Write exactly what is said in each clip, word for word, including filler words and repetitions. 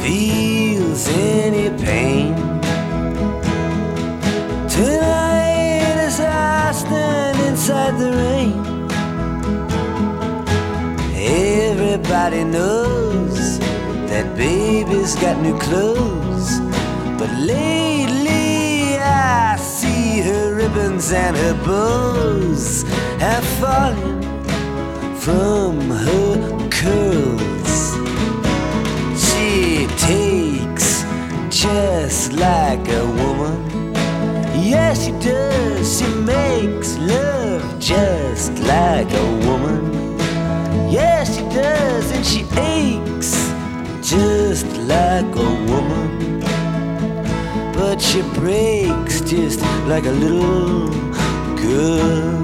feels any pain. Tonight as I stand inside the rain, everybody knows that baby's got new clothes. But lately I see her ribbons and her bows have fallen from her curls. She takes just like a woman. Yes, she does. She makes love just like a woman. Yes, she does. And she aches just like a woman. But she breaks just like a little girl.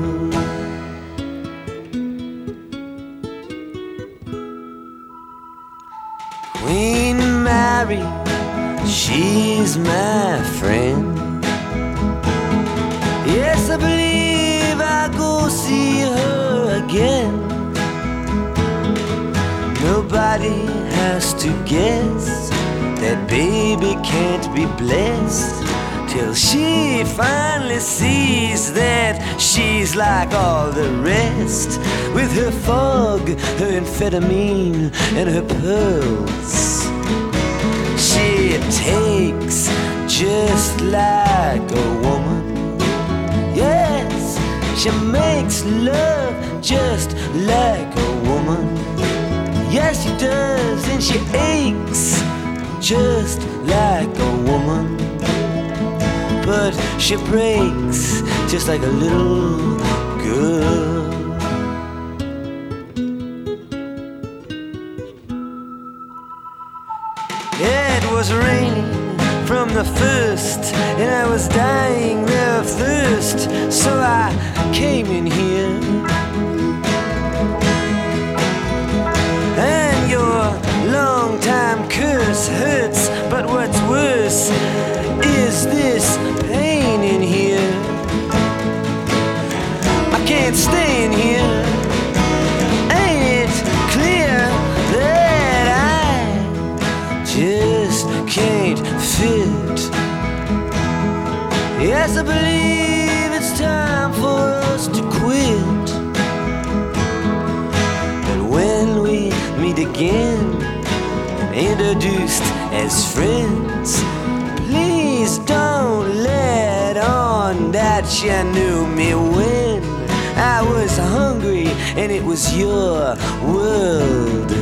Queen Mary, she's my friend. Yes, I believe I'll go see her again. Nobody has to guess that baby can't be blessed till she finally sees that she's like all the rest, with her fog, her amphetamine, and her pearls. She takes just like a woman. Yes, she makes love just like a woman. Yes, she does, and she aches just like a woman. But she breaks just like a little girl. It was raining from the first, and I was dying there of thirst, so I came in here. And your long-time curse hurts, but what's worse is this pain in here. I can't stay in here. Ain't it clear that I just can't fit? Yes, I believe it's time for us to quit. But when we meet again, introduced as friends, please don't let on that you knew me when I was hungry and it was your world.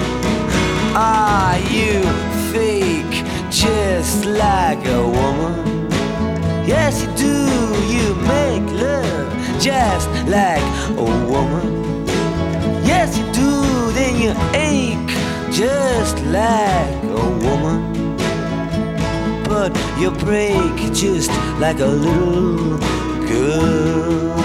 Are you fake just like a woman? Yes, you do. You make love just like a woman. Yes, you do. Then you ache just like a woman. But you break just like a little girl.